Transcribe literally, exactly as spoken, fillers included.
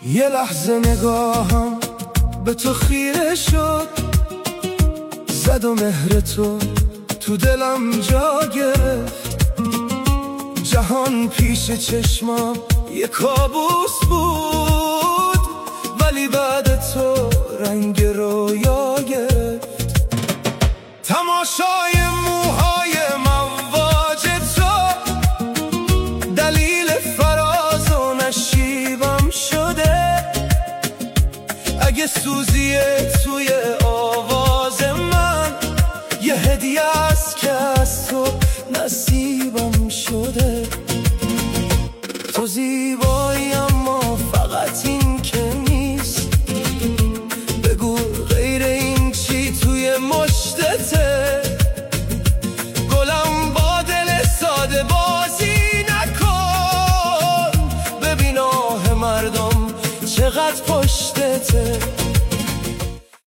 یه لحظه نگاهم به تو خیره شد، زد و مهر تو تو دلم جا گرفت. جهان پیش چشمام یه کابوس بود، ولی بعد تو رنگ رویا گرفت. تماشای موهای مواج تو دلیل فراز و نشیبم شده. اگه سوزیه توی آواز من یه هدیه است که از تو نصیبم شده. تو زیبایی اما فقط این که نیست، بگو غیر این چی توی مشتته. گلم با دل ساده بازی نکن، ببین آه مردم چقدر پشتته.